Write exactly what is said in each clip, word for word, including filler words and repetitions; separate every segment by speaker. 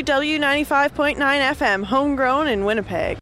Speaker 1: W ninety-five point nine F M, homegrown in Winnipeg.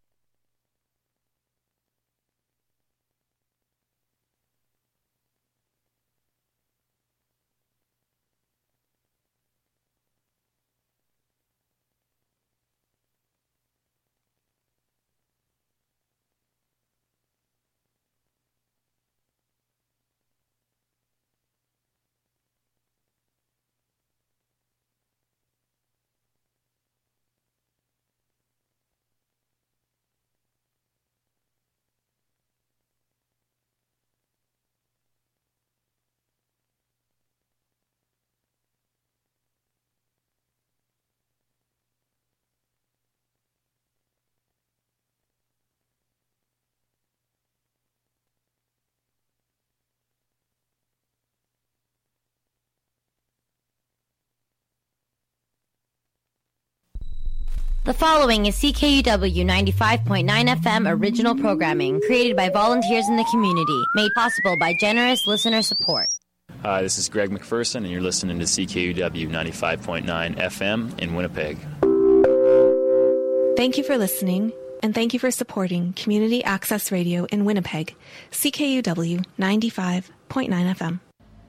Speaker 2: The following is C K U W ninety-five point nine F M original programming created by volunteers in the community, made possible by generous listener support.
Speaker 3: Hi, this is Greg McPherson, and you're listening to C K U W ninety-five point nine F M in Winnipeg.
Speaker 4: Thank you for listening, and thank you for supporting Community Access Radio in Winnipeg, C K U W ninety-five point nine F M.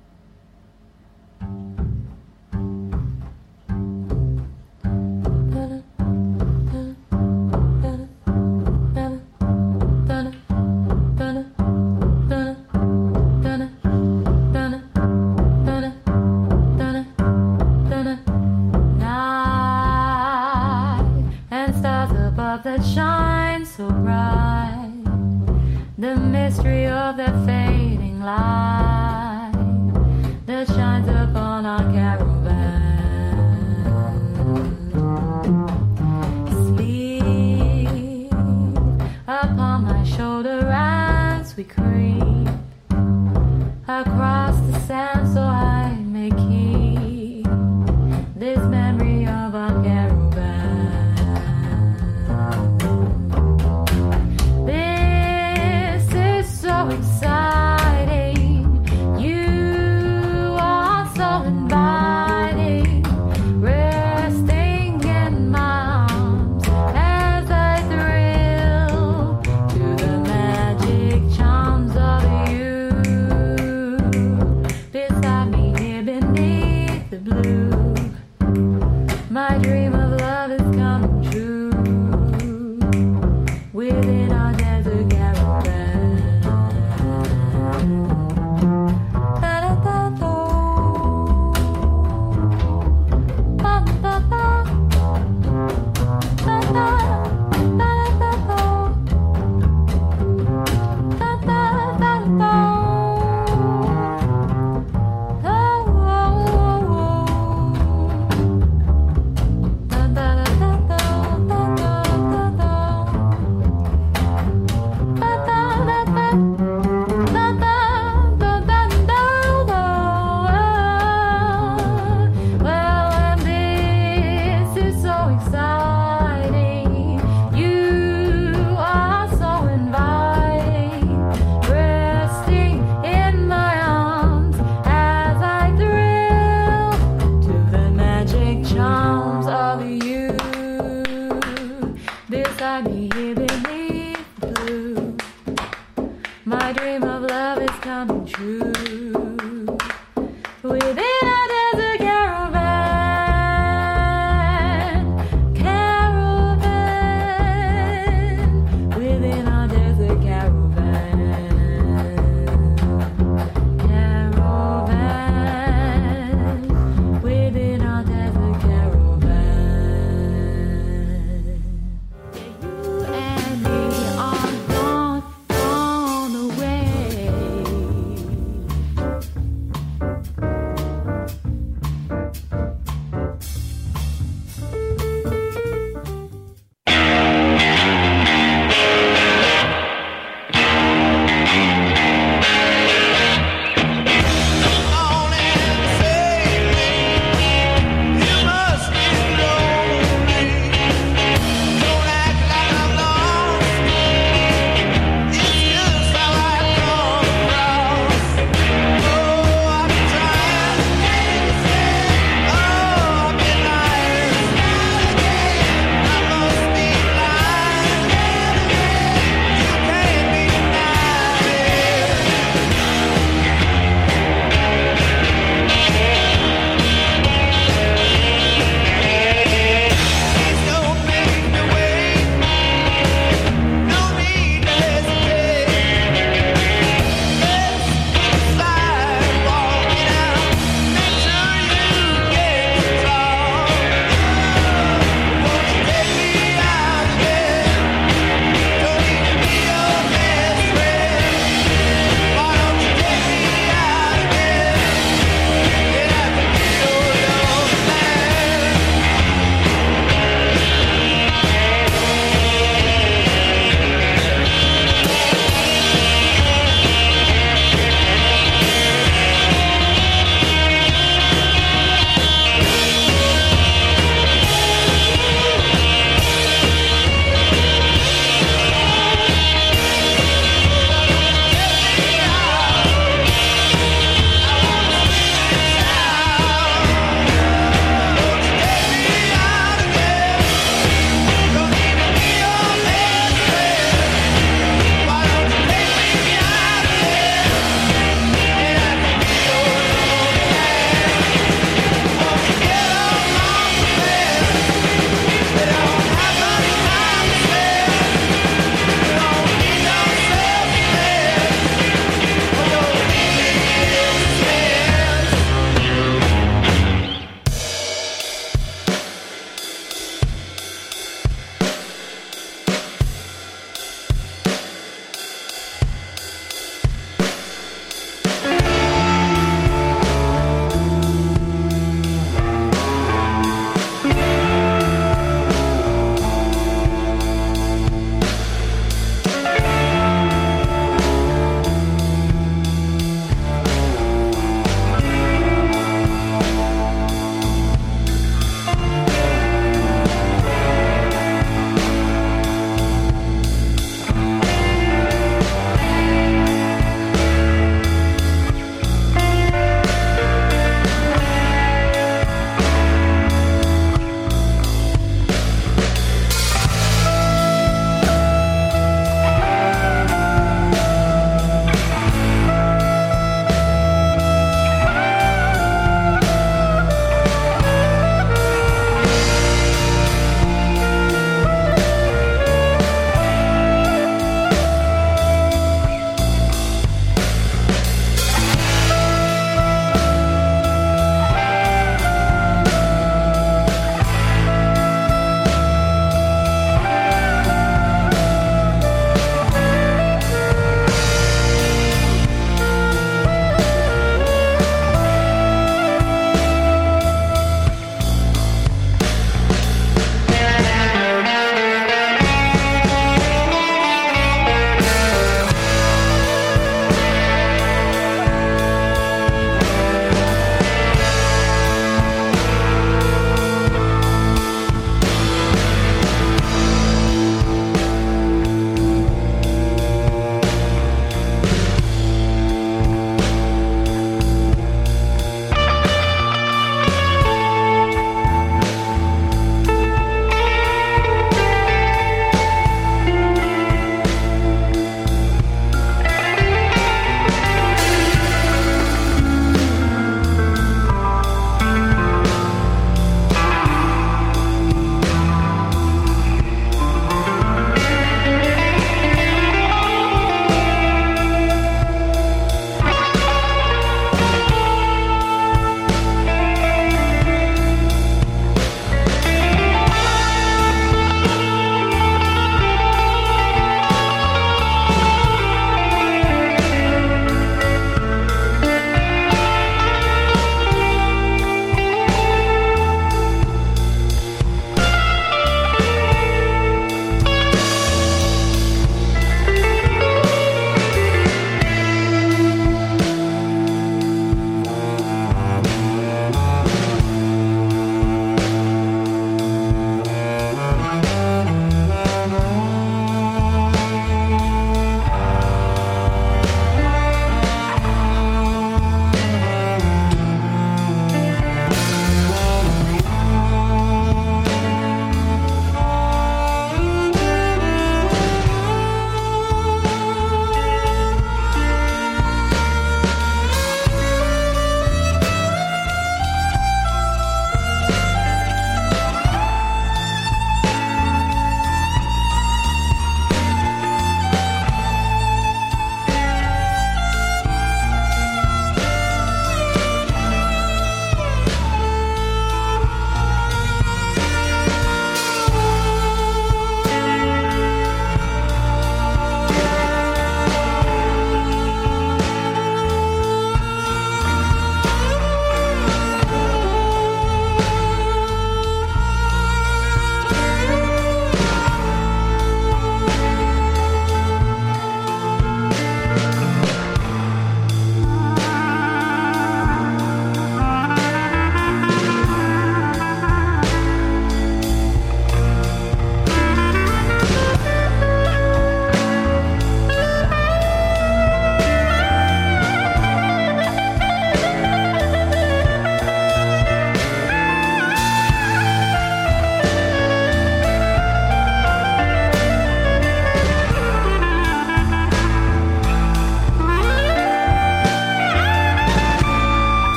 Speaker 5: That shines so bright, the mystery of that fading light that shines upon our caravan. Sleep upon my shoulder as we creep across the sand, so I may keep this memory of our caravan. So exciting, you are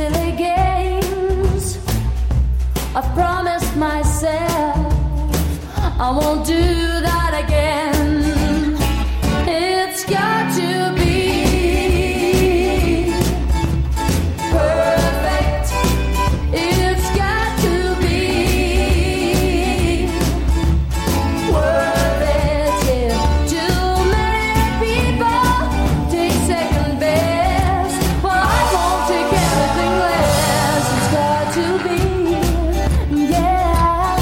Speaker 5: silly games. I've promised myself I won't do that again. It's got to be perfect. It's got to be worth it. If too many people take second best, well, I won't take anything less. It's got to be, yeah,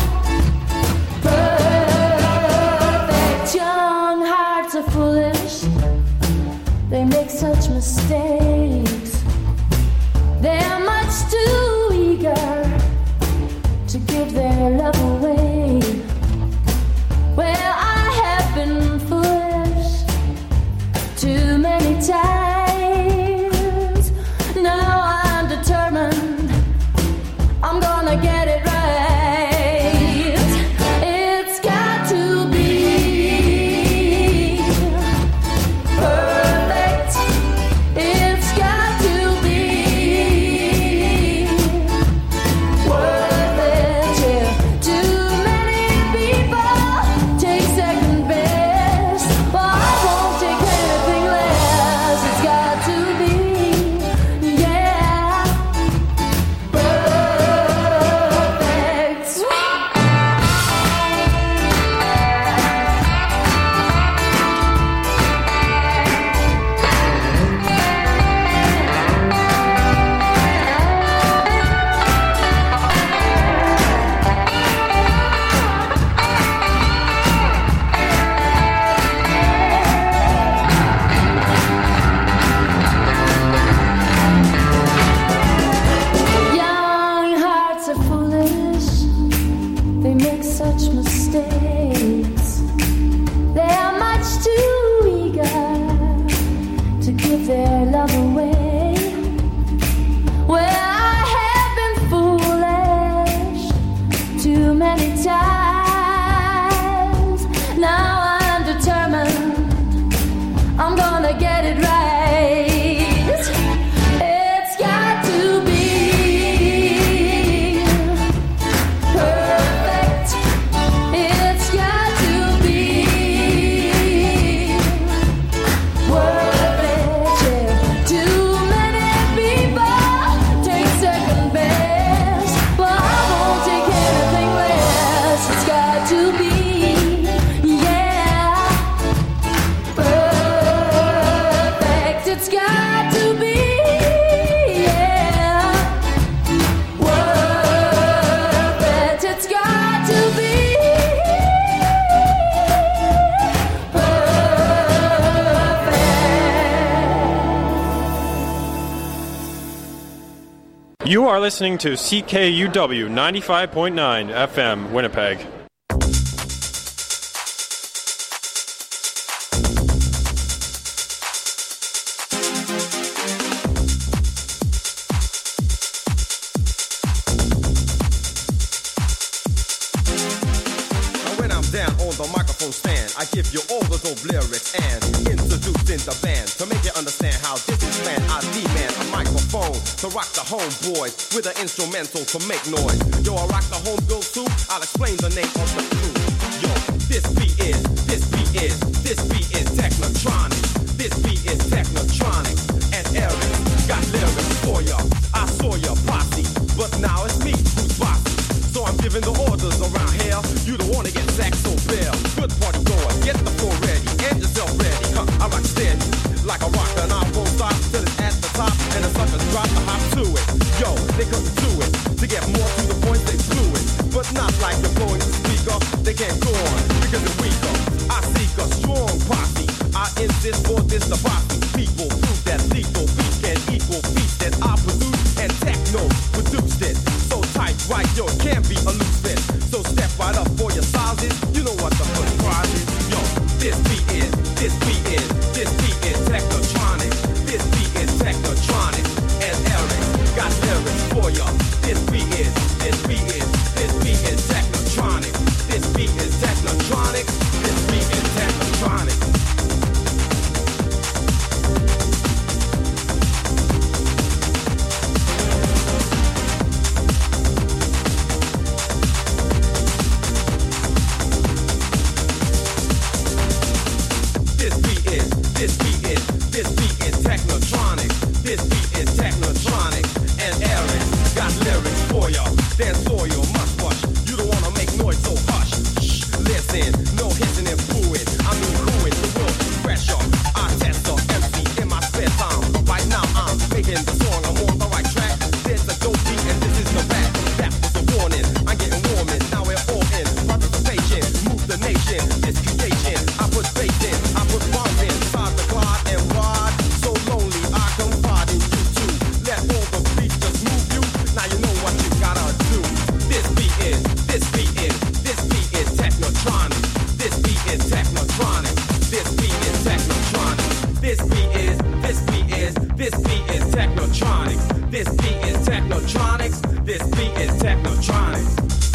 Speaker 5: perfect. Young hearts are foolish. They make such mistakes. They're much too eager to give their love away. Well, I have been foolish too many times. Now I'm determined I'm gonna get it right. It's got to be perfect. It's got to be worth it. Yeah. Too many people take second best, but I won't take anything less. It's got to be, yeah, perfect. Young hearts are foolish. They make such mistakes. They are much too eager to give their love away. Well, I have been foolish too many times. Now I'm determined I'm gonna get it right. It's got to be perfect. It's got to be worth it. Yeah. Too many people take second best, but I won't take anything less. It's got to be, yeah, perfect. It's got to be, yeah, worth it. It's got to be perfect.
Speaker 6: You are listening to C K U W ninety-five point nine F M, Winnipeg.
Speaker 7: Now when I'm down on the microphone stand, I give you all the dope lyrics and introducing the band to make you understand how this is planned. I demand a microphone to rock the homeboys with an instrumental to make noise. Yo, I rock the home bill too. I'll explain the name of the crew. Yo, this beat is, this beat is, this beat is Technotronic. This beat is Technotronic. And Eric got lyrics for ya. I saw ya posse, but now it's me who's bossy. So I'm giving the orders around here. You don't wanna get sacked so bare. Good party going, get the floor ready and yourself ready. Huh, I rock steady like a rock and I won't stop till it's at the top and the suckers drop the hop to it. Yo, they come to it to get more to the point they blew it, but not like you're blowing the speaker. They can't go on because they're weaker. I seek a strong posse. I insist for this the posse. People prove that lethal beats can equal beats that I produce and techno produced it. So tight, right, yo, it can't be a loose fit. So step right up for your sizes. You know what the first prize is. Yo, this beat is, this beat is, this beat is Technotronic. This beat is Technotronic. And Eric got lyrics for ya. This beat is, this beat is, this beat is Technotronic. This beat is Technotronic. This beat is Technotronic. got lyrics for ya. Dance loyal, must rush. You don't wanna make noise, so hush. Shh, listen, no hissing and booing. I mean whoing, the world is fresher. I test the M C in my spare time. But right now I'm making the song, I'm on the right track. There's a dope beat and this is the back. That was the warning, I'm getting warming. Now we're all in, participation, move the nation. This creation, I put faith in, I put bombs in. Side the cloud and ride, so lonely I confide in you too. Let all the beats just move you, now you know what you gotta do. This beat is, this beat is, this beat is technotronic. This beat is technotronic. This beat is technotronic. This beat is, this beat is, this beat is technotronic. This beat is technotronics. This beat is technotronics.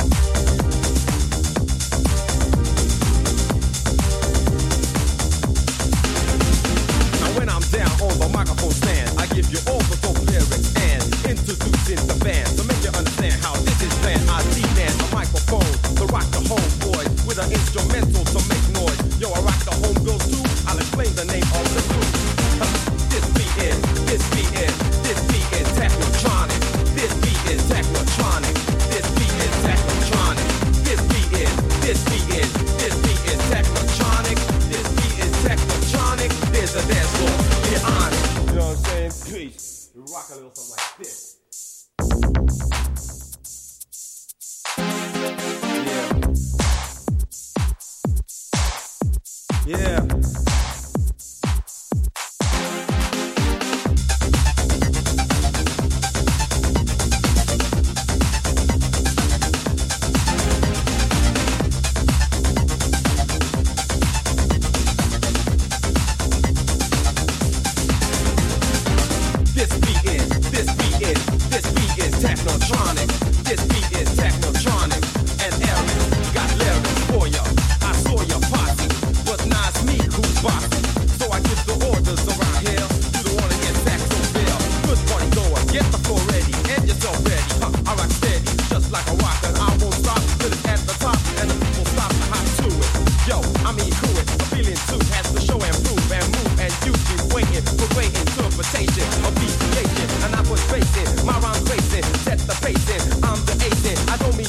Speaker 7: Now when I'm down on the microphone stand, I give you all the dope lyrics and introducing the band to make you understand how this is planned. I demand a microphone to rock the homeboys with an instrumental to make noise. Yo, I rock the homegirls too. I'll explain the name of the group. This beat is, this beat is, this beat is technotronic. This beat is technotronic. This beat is technotronic. This beat is, this beat is, this beat is technotronic. This beat is technotronic. There's a dance floor. Get on it. You know what I'm saying? Peace. We rock a little something like this. Yeah. Yeah. This beat is, this beat is, this beat is technotronic. This beat is technotronic. And Eric got lyrics for ya. I saw your posse, but now it's me who's bossy. So I give the orders around here. You don't wanna get sacked so bare. Good party goer, get the floor ready and yourself ready. Huh, I rock steady, just like a rocker. I won't stop till it's at the top and the people stop to hop to it. Yo, I mean who it? A feeling too has to show and prove and move and you keep waiting for great interpretation of deviation. And I put faith in, my rhymes racing, set the pace in. I'm the ace in, I don't mean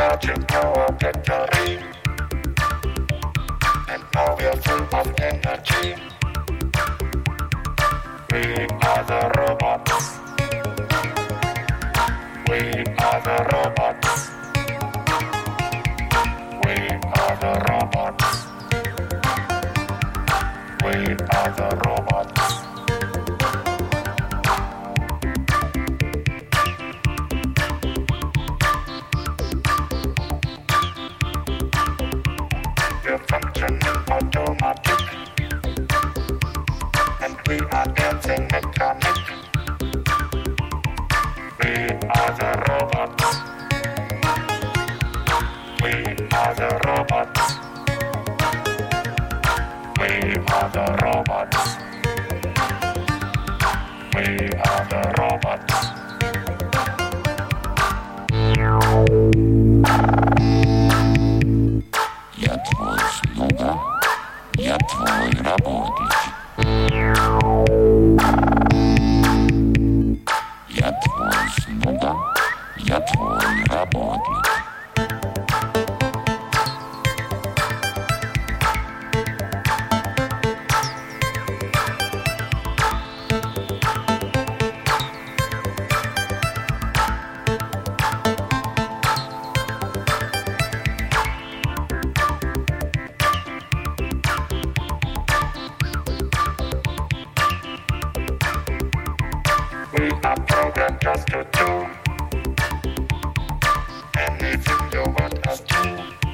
Speaker 8: marching our victory. And now we're full of energy. We are the robots. We are the robots. We are the robots. We are the robots. We're functioning automatic, and we are dancing mechanic. We are the robots. We are the robots. We are the robots. We are the robots. Я твой слуга, я твой работник. Я твой слуга, я твой работник. We are programmed just to do anything you want us to.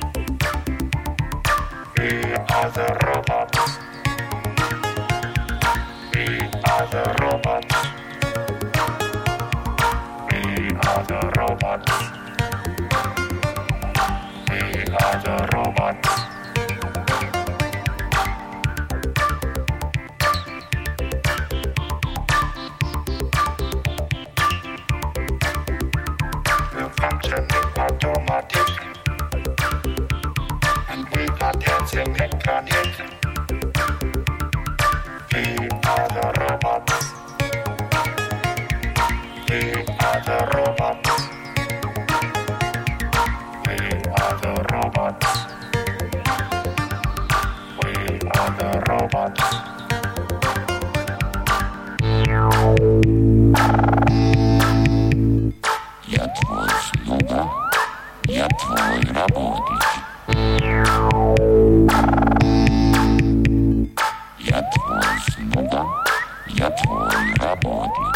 Speaker 8: We are the robots. We are the robots. We are the robots. We are the robots. Functioning automatic, and we are dancing mechanic. We are the robots. We are the robots. We are the robots. We are the robots. Я твой слуга, я твой работник. Я твой слуга, я твой работник.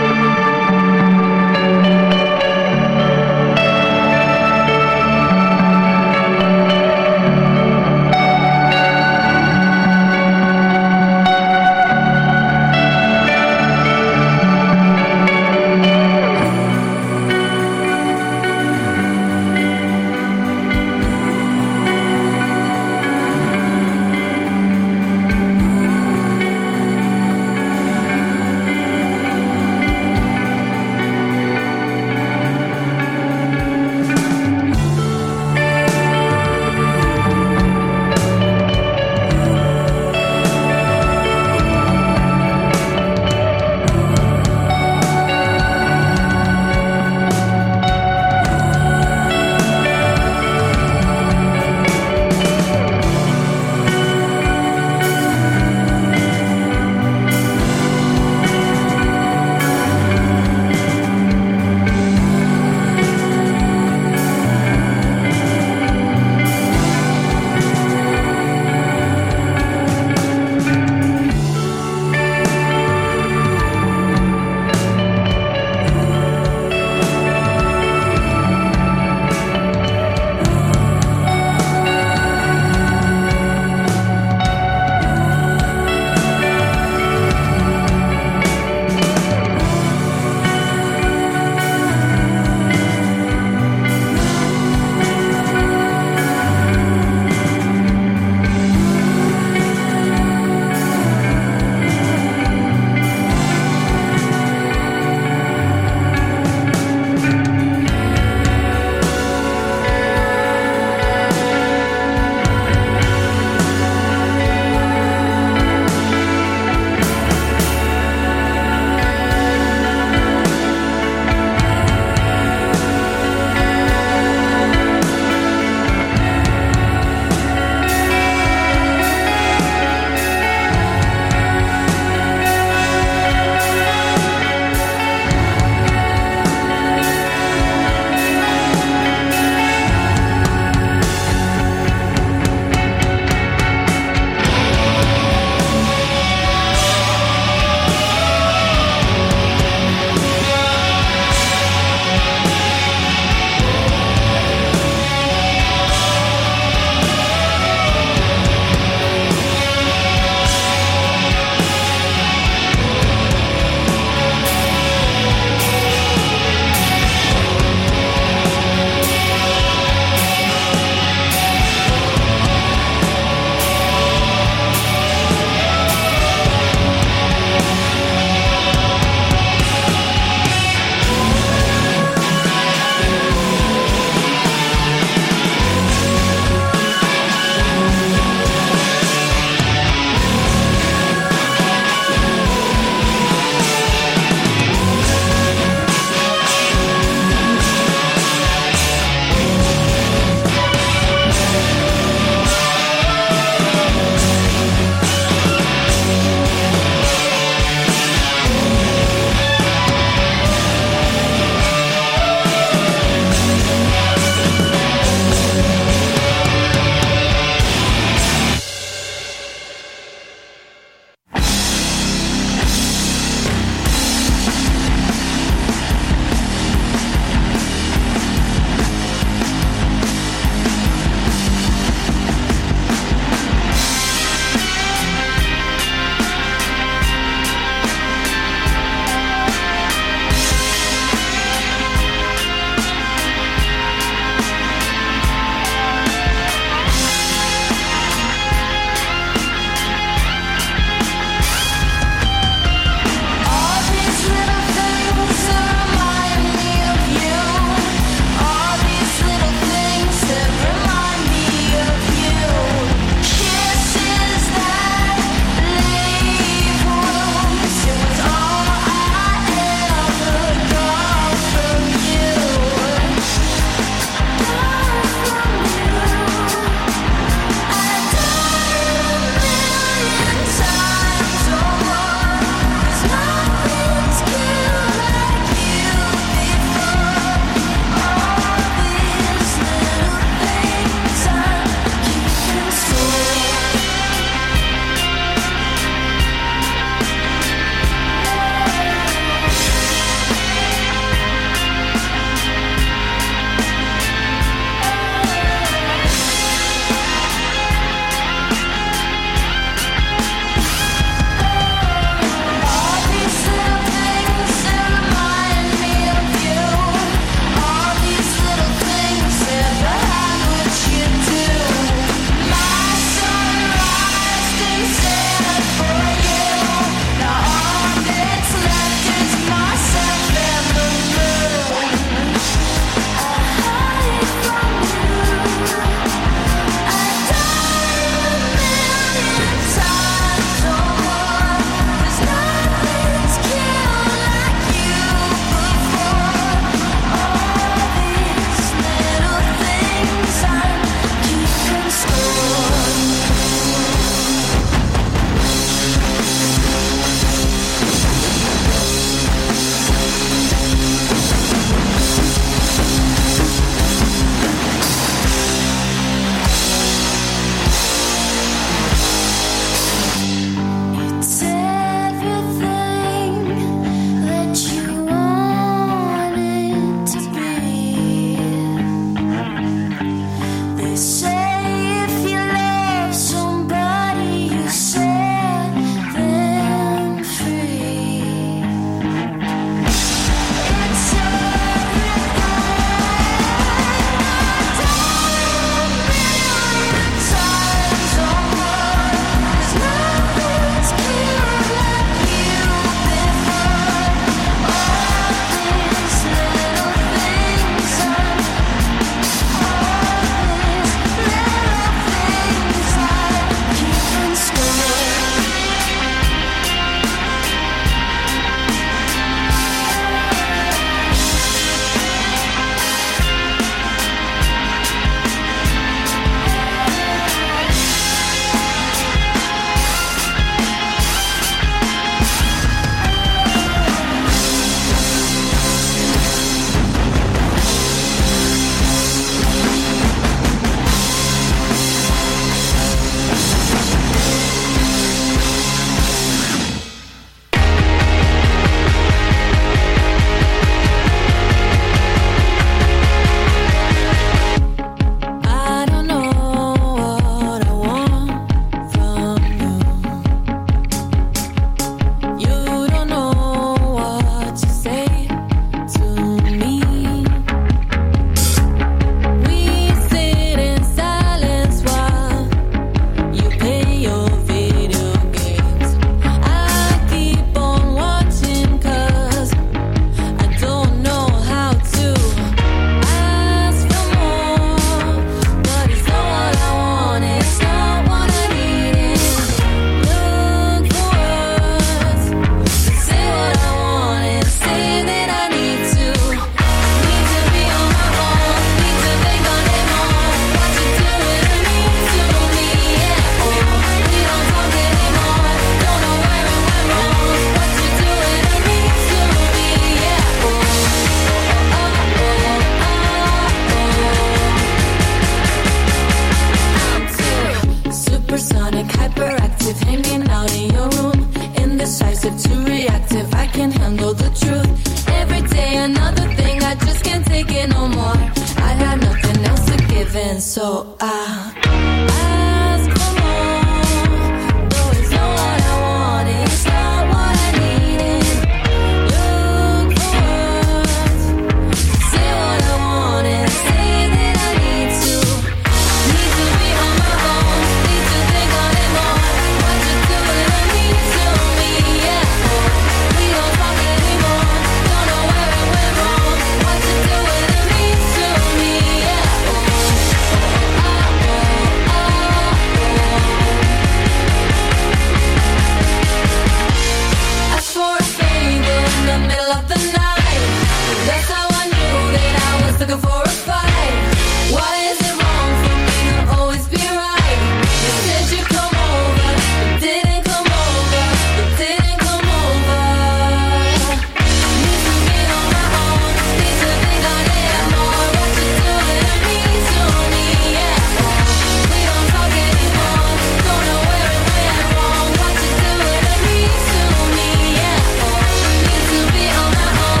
Speaker 5: the night. That's how I knew that I was looking for a fight. Why is it wrong for me to always be right? You said you'd come over, but didn't come over, but didn't come over. Need to be on my own, need to think on it more. What you doing to me, to me, yeah. We don't talk anymore, don't know where it went wrong. What you doing to me, to me, yeah. Need to be on my own.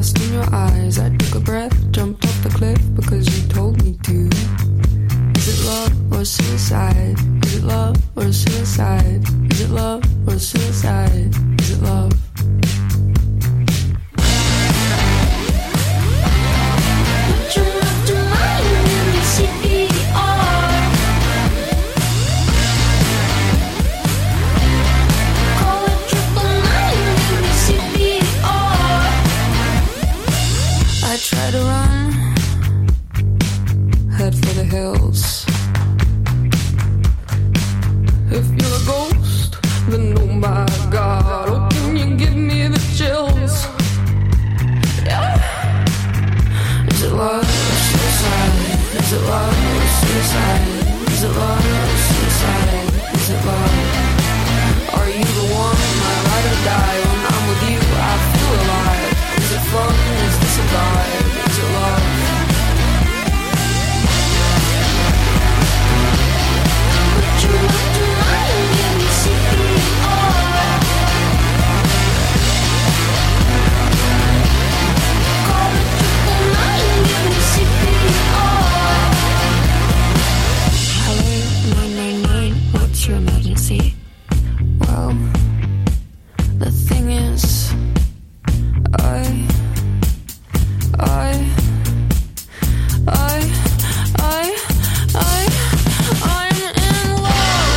Speaker 9: lost in your eyes. I took a breath, jumped off the cliff because you told me to. Is it love or suicide? Is it love or suicide? Is it love or suicide? Is it love? Put your love to mine in the C P R. Call it triple nine in the C P R. I try to run, head for the hills. If you're a ghost, then oh my God, oh can you give me the chills? Yeah. Is it love or suicide? Is it love or suicide? Is it love or suicide? Is it love? Are you the one, I ride or die? When I'm with you, I feel alive. Is it fun? Is this a vibe? Is it love? Put your love to mine in the C P R. Call it triple nine in the C P R. Hello, nine nine nine, what's your emergency? Well, the thing is, I, I, I, I, I, I'm in love.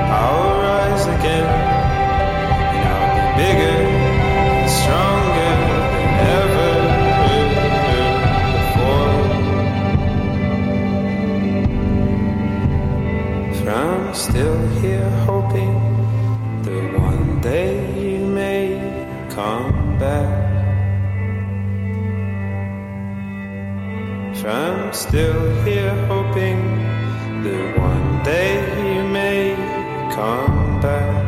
Speaker 10: Bigger, stronger. I'm still here hoping that one day you may come back.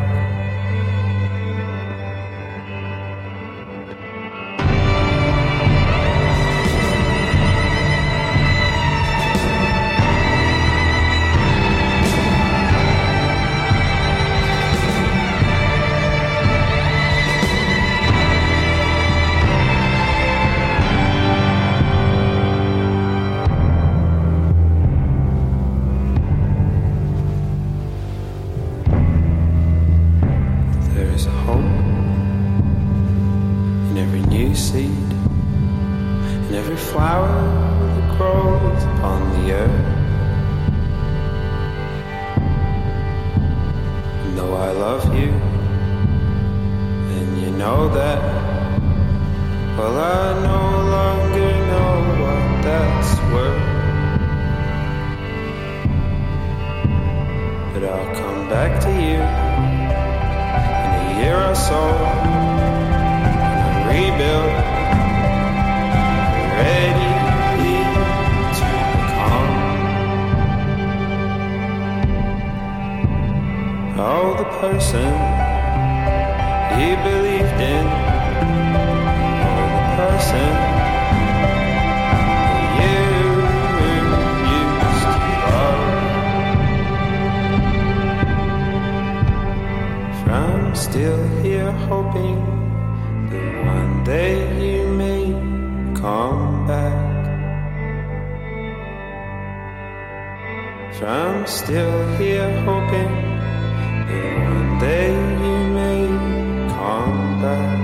Speaker 10: I'm still here hoping that one day you may come back.